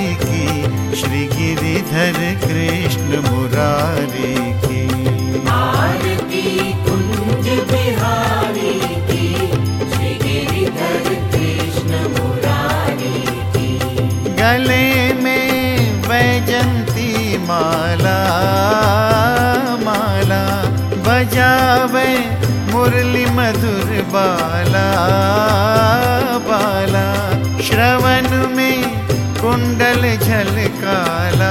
की, श्री गिरिधर कृष्ण मुरारी की। आरती कुंज बिहारी की, श्री गिरिधर कृष्ण मुरारी की। गले में वैजंती माला, माला बजावे मुरली मधुर बाला, बाला श्रवण में कुंडल झलकाला,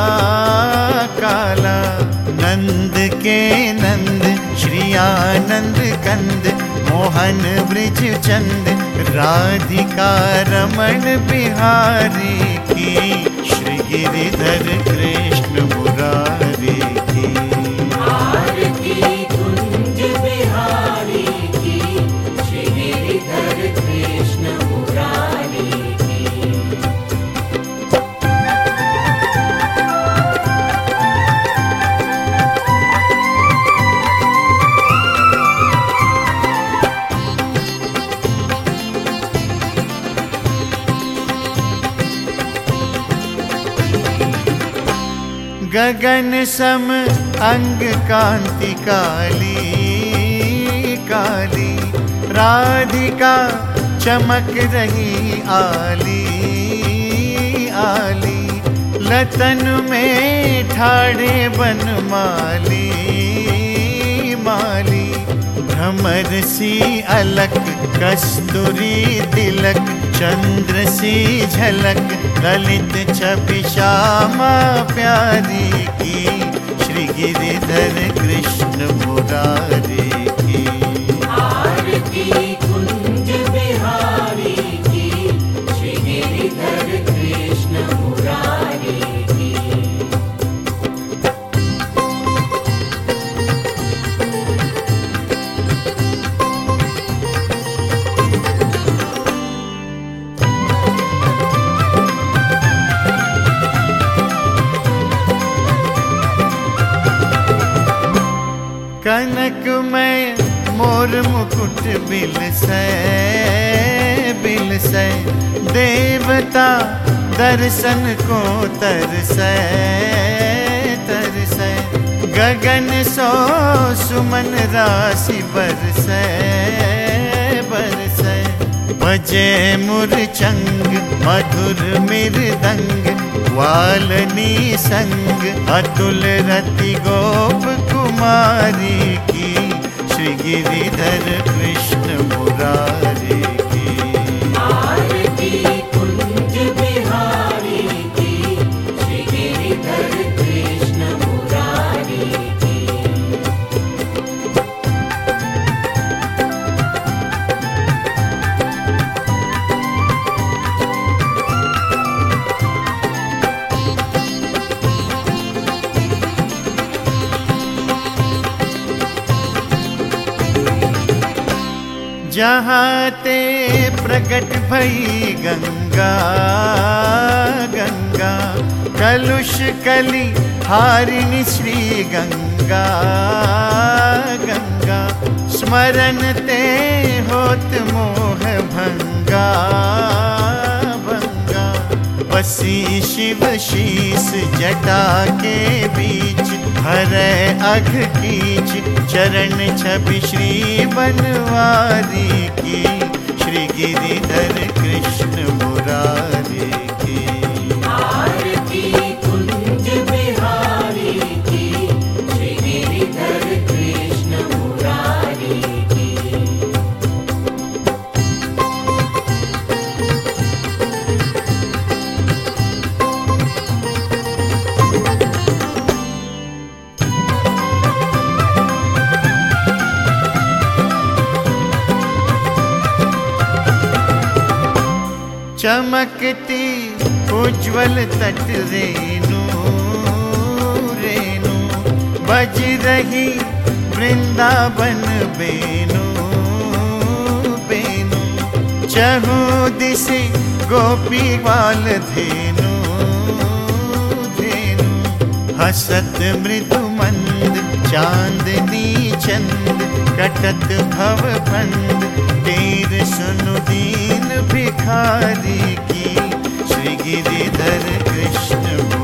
काला नंद के नंद श्री आनंद कंद, मोहन ब्रिज चंद राधिका रमण बिहारी की, श्री गिरिधर कृष्ण मुरारी की। आरती कुंज बिहारी की, श्री गिरिधर कृष्ण मुरारी की। गगन सम अंग कांति काली, काली राधिका चमक रही आली, आली लतन में ठाड़े बनमाली, माली भ्रमर सी अलक कस्तूरी तिलक, चंद्र सी झलक ललित छवि श्यामा प्यारी की, श्री गिरिधर कृष्ण मुरारी की। आरती कुंज बिहारी की, श्री गिरिधर कृष्ण मुरारी की। कनक में मोर मुकुट बिलसै, बिलसै देवता दर्शन को तरसै, तरसै गगन सो सुमन राशि बरसै, बरसै बजे मुरचंग मधुर मृदंग, वालनी संग अतुल रति गोप कुमारी की, श्री गिरिधर कृष्ण मुरारी की। आरती कुंज बिहारी की, श्री गिरिधर कृष्ण मुरारी की। जहाँ ते प्रकट भई गंगा, गंगा कलुष कली हारिणी श्री गंगा, गंगा स्मरण ते होत मोह भंगा, भंगा बसी शिव शीस जटा के बीच, हरै अघ कीच चरण छवि श्री बनवारी की, श्री गिरिधर कृष्ण मुरारी की। आरती कुंज बिहारी की, श्री गिरिधर कृष्ण मुरारी की। चमकती उज्ज्वल तट रेणु, रेणु बज रही वृंदावन बेनु, बेनु चहु दिशि गोपी बाल धेनु, धेनु हसत मृदु मंद चांदनी चंद, कटत भव फंद तेर सुनु दीन भिखारी की, श्री गिरिधर कृष्ण